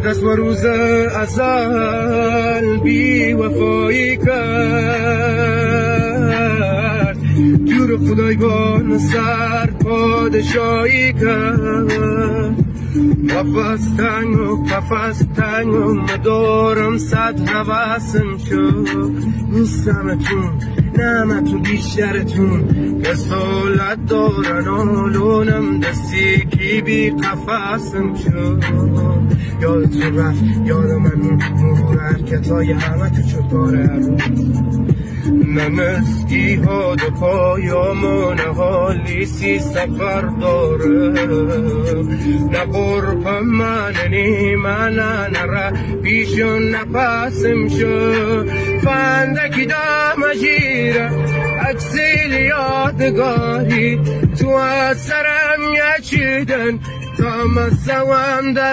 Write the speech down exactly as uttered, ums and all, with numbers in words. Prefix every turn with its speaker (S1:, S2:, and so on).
S1: کس با روز ازل بی وفایی کرد، جور خدایگان سر پادشاهی کرد. قفص تنگ و قفص تنگ و مدارم صد نواسم شد، نیستمتون نمتون بیشترتون رسالت دارن آلونم دستی کی بی قفصم شد. یادتون رفت یاد من مرور حرکتای همه تو چطور روز نمسکی ها دو پایامون حالی سی سفر داره، نه قربم من نی من نره پیشون نپسم شد. فندکی دام جیره اکسیل یادگاری تو از سرم یچیدن تا مزوام در